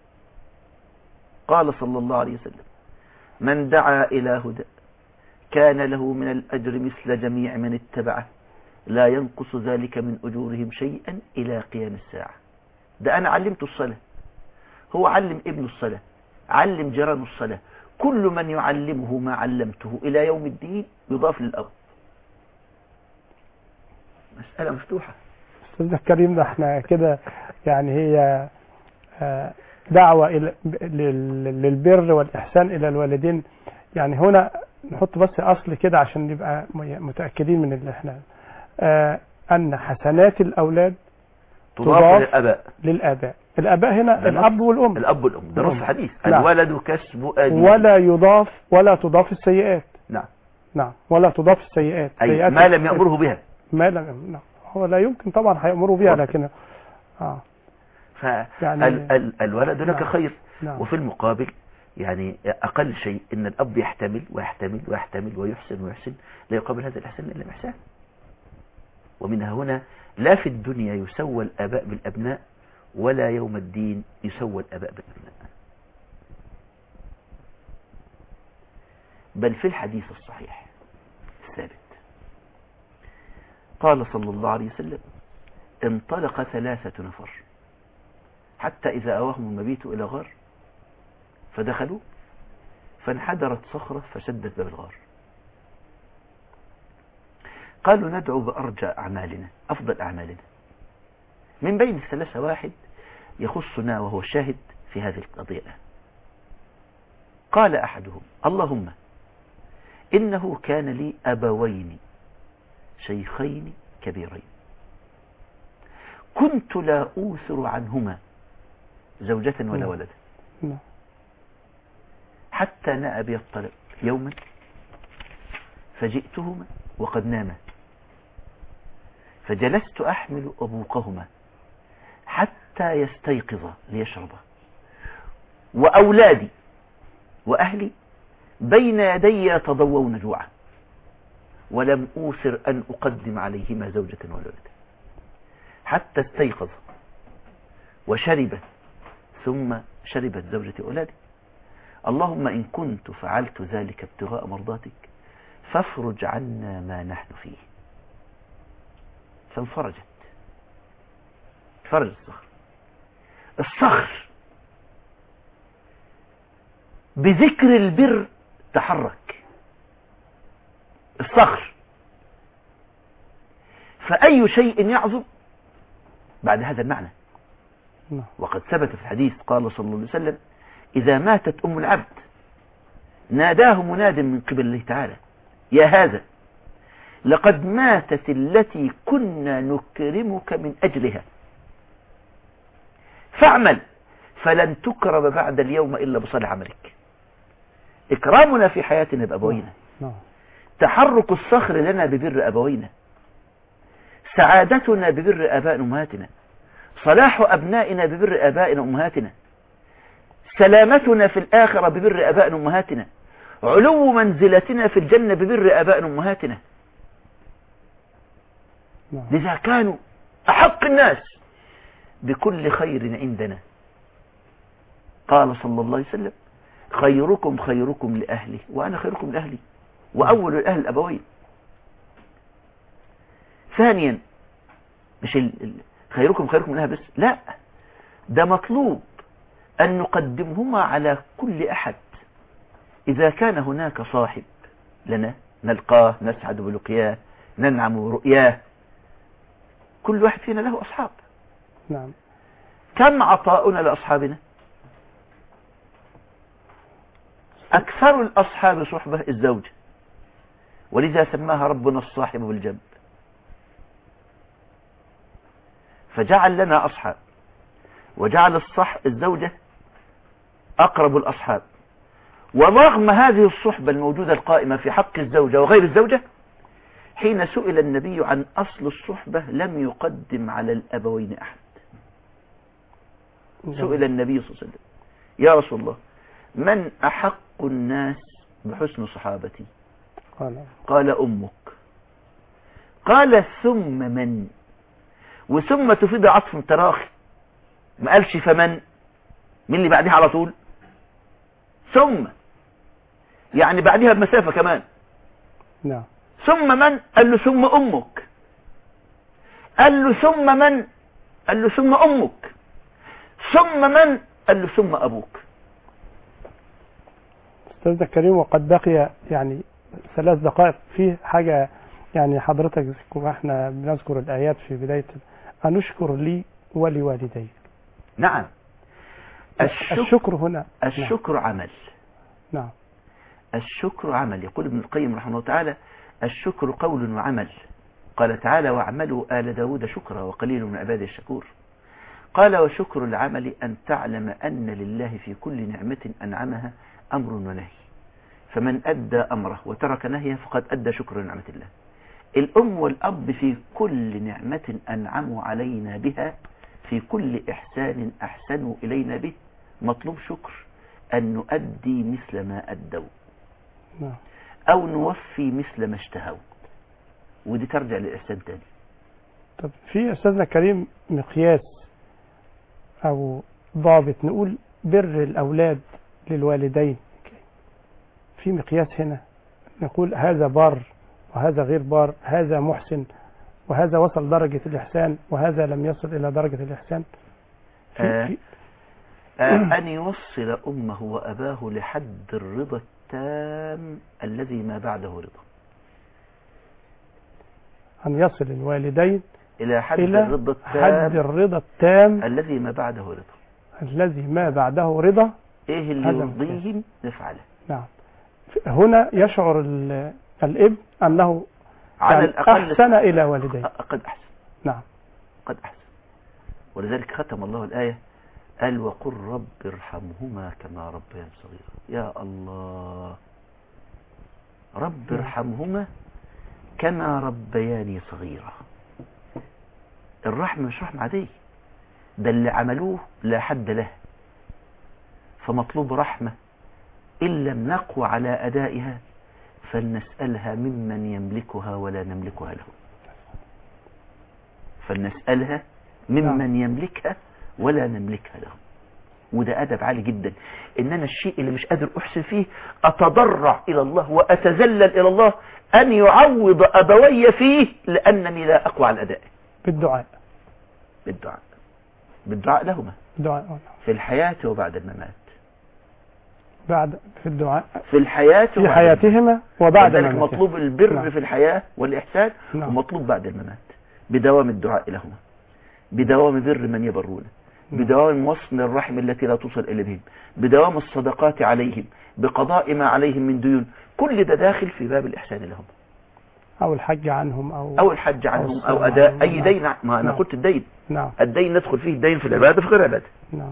قال صلى الله عليه وسلم: من دعا إلى هدى كان له من الأجر مثل جميع من اتبعه لا ينقص ذلك من أجورهم شيئا إلى قيام الساعة. ده أنا علمت الصلاة، هو علم ابن الصلاة، علم جيرانه الصلاة، كل من يعلمه ما علمته إلى يوم الدين يضاف للأب. مسألة مفتوحة. أستاذنا الكريم، ده احنا كده يعني هي دعوة للبر والإحسان إلى الوالدين. يعني هنا نحط بس أصل كده عشان نبقى متأكدين من اللي احنا آه أن حسنات الأولاد تضاف للآباء. للآباء الآباء هنا الأب والأم. الأب والأم ده نص حديث. لا. الولد كسب أبيه. ولا يضاف ولا تضاف السيئات. نعم نعم ولا تضاف السيئات. أي ما لم يأمره بها. ما لم نعم هو لا يمكن طبعا هيأمره بها، لكن اه فالولد لك نعم. خير. نعم. وفي المقابل يعني أقل شيء إن الأب يحتمل ويحتمل ويحتمل ويحسن ويحسن، لا يقابل هذا الإحسان إلا بإحسان. ومنها هنا لا في الدنيا يسوى الآباء بالأبناء، ولا يوم الدين يسوى الآباء بالأبناء. بل في الحديث الصحيح الثابت قال صلى الله عليه وسلم: انطلق ثلاثة نفر حتى إذا أواهم المبيت إلى غار فدخلوا فانحدرت صخرة فشدت باب الغار. قالوا: ندعو بأرجى أعمالنا أفضل أعمالنا. من بين الثلاثة واحد يخصنا وهو شاهد في هذه القضية. قال أحدهم: اللهم إنه كان لي أبوين شيخين كبيرين كنت لا أوثر عنهما زوجة ولا ولدا حتى نأى بي الطلب يوما فجئتهما وقد ناما فجلست أحمل أبوقهما حتى يستيقظا ليشربا، وأولادي وأهلي بين يدي يتضوون جوعا، ولم أوثر أن أقدم عليهما زوجة ولا ولدا حتى استيقظ وشرب، ثم شربت زوجتي وأولادي. اللهم إن كنت فعلت ذلك ابتغاء مرضاتك فافرج عنا ما نحن فيه. فانفرجت، فرج الصخر. الصخر بذكر البر تحرك الصخر. فأي شيء يعظم بعد هذا المعنى. وقد ثبت في الحديث قال صلى الله عليه وسلم: إذا ماتت أم العبد ناداه مناد من قبل الله تعالى: يا هذا لقد ماتت التي كنا نكرمك من أجلها فاعمل فلن تكرم بعد اليوم إلا بصالح عملك. إكرامنا في حياتنا بأبوينا، تحرك الصخر لنا ببر أبوينا، سعادتنا ببر آبائنا وأمهاتنا، صلاح أبنائنا ببر آبائنا وأمهاتنا، سلامتنا في الآخرة ببر آبائنا وأمهاتنا، علو منزلتنا في الجنة ببر آبائنا وأمهاتنا. لذا كانوا أحق الناس بكل خير عندنا. قال صلى الله عليه وسلم: خيركم خيركم لأهلي وأنا خيركم لأهلي، وأول الأهل الأبوين. ثانيا مش خيركم خيركم لها بس، لا، ده مطلوب أن نقدمهما على كل أحد. إذا كان هناك صاحب لنا نلقاه نسعد بلقياه ننعم برؤياه، كل واحد فينا له أصحاب. نعم. كم عطاؤنا لأصحابنا؟ أكثر الأصحاب صحبة الزوجة، ولذا سماها ربنا الصاحب بالجنب، فجعل لنا أصحاب، وجعل الصح الزوجة أقرب الأصحاب. ورغم هذه الصحبة الموجودة القائمة في حق الزوجة وغير الزوجة، حين سئل النبي عن أصل الصحبة لم يقدم على الأبوين أحد. سئل النبي صلى الله عليه وسلم: يا رسول الله، من أحق الناس بحسن صحابتي؟ قال قال أمك. قال ثم من؟ وثم تفيد عطف تراخي، ما قالش فمن، من اللي بعدها على طول؟ ثم، يعني بعدها بمسافة كمان. نعم. ثم من؟ قال له ثم أمك. قال له ثم من؟ قال له ثم أمك. ثم من؟ قال له ثم أبوك. أستاذ الكريم، وقد بقي يعني ثلاث دقائق في حاجة، يعني حضرتك واحنا بنذكر الآيات في بداية: أنشكر لي ولوالدي. نعم. الشكر, الشكر هنا الشكر نعم. عمل. نعم. الشكر عمل. يقول ابن القيم رحمه الله تعالى: الشكر قول وعمل. قال تعالى: واعملوا آل داود شكرا وقليل من عباده الشكور. قال: وشكر العمل أن تعلم أن لله في كل نعمة أنعمها أمر ونهي، فمن أدى أمره وترك نهيه فقد أدى شكر نعمة الله. الأم والأب في كل نعمة أنعموا علينا بها، في كل إحسان أحسنوا إلينا به، مطلوب شكر أن نؤدي مثل ما أدوا أو نوفي مثل ما اشتهوا، ودي ترجع للإحسان تاني. طب في أستاذنا الكريم مقياس أو ضابط نقول بر الأولاد للوالدين، في مقياس هنا نقول هذا بار وهذا غير بار، هذا محسن وهذا وصل درجة الإحسان وهذا لم يصل إلى درجة الإحسان؟ في آه في آه أن يوصل أمه وأباه لحد الرضا التام الذي ما بعده رضا. أن يصل الوالدين إلى حد إلى الرضا التام حد الرضا التام الذي ما بعده رضا. الذي ما بعده رضا. إيه اللي يرضيهم نفعله. نعم. هنا يشعر الابن أنه على يعني الأقل أحسن إلى والديه. قد أحسن. نعم. قد أحسن. ولذلك ختم الله الآية قال: وقل رب ارحمهما كما ربيان صغيرا. يا الله، رب ارحمهما كما ربياني صغيرا. الرحمة مش رحمة عادية، ده اللي عملوه لا حد له، فمطلوب رحمة إن لم نقوى على أدائها فلنسألها ممن يملكها ولا نملكها له. فلنسألها ممن يملكها ولا نملكها له. وده أدب عالي جدا، إن أنا الشيء اللي مش قادر أحسن فيه أتضرع إلى الله وأتذلل إلى الله أن يعوض أبوي فيه، لأنني لا أقوى على الأداء. بالدعاء. بالدعاء. بالدعاء لهما دعاء في الحياة وبعد الممات. بعد في الدعاء في الحياة في حياتهما وبعد الممات. مطلوب البر نعم. في الحياة والإحسان. نعم. ومطلوب بعد الممات بدوام الدعاء لهما، بدوام بر من يبرون، بدوام وصل الرحم التي لا توصل إلى بهم، بدوام الصدقات عليهم، بقضاء ما عليهم من ديون. كل ده داخل في باب الإحسان لهم، أو الحج عنهم أو أو الحج عنهم أو, أو أداء أي دين. ما أنا نعم. قلت الدين. نعم. الدين ندخل فيه الدين في العبادة في غير عبادة. نعم.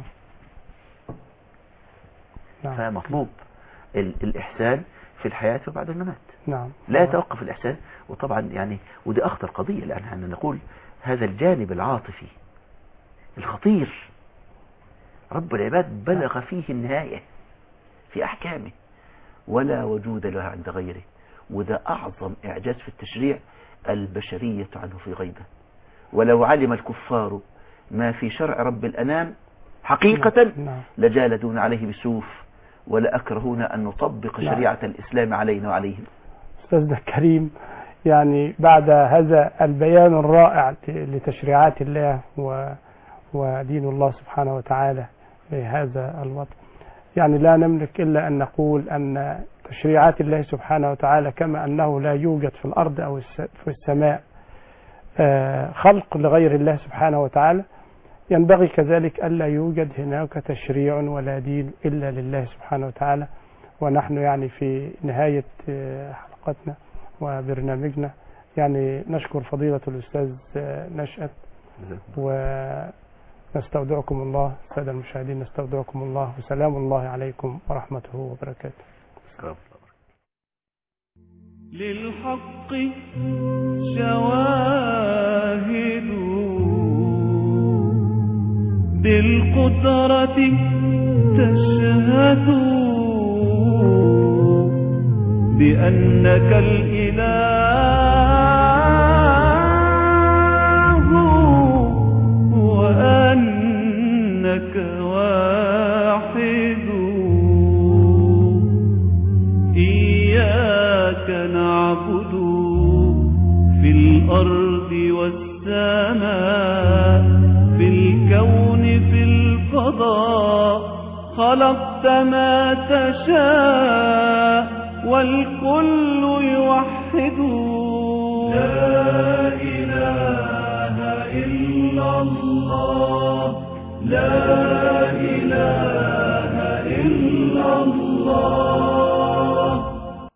نعم. فمطلوب الإحسان في الحياة وبعد الممات. نعم. لا يتوقف الإحسان. وطبعا يعني ودي أخطر قضية، لأن احنا نقول هذا الجانب العاطفي الخطير رب العباد بلغ فيه النهاية في أحكامه ولا وجود له عند غيره. وده أعظم إعجاز في التشريع، البشرية عنه في غيبة. ولو علم الكفار ما في شرع رب الأنام حقيقة لجالدون عليه بالسيوف ولأكرهون أن نطبق شريعة الإسلام علينا وعليهم. أستاذنا الكريم، يعني بعد هذا البيان الرائع لتشريعات الله و ودين الله سبحانه وتعالى بهذا الوضع، يعني لا نملك إلا أن نقول أن تشريعات الله سبحانه وتعالى كما أنه لا يوجد في الأرض أو في السماء خلق لغير الله سبحانه وتعالى، ينبغي كذلك ألا يوجد هناك تشريع ولا دين إلا لله سبحانه وتعالى. ونحن يعني في نهاية حلقتنا وبرنامجنا يعني نشكر فضيلة الأستاذ نشأت، ونستودعكم الله السادة المشاهدين، نستودعكم الله وسلام الله عليكم ورحمته وبركاته. للحق شواهد بالقدرة تشهد بأنك الإله وأنك واحد. إياك نعبد في الأرض والسماء، في الكون في الفضاء، خلقت ما تشاء والكل يوحد. لا إله إلا الله، لا إله إلا الله.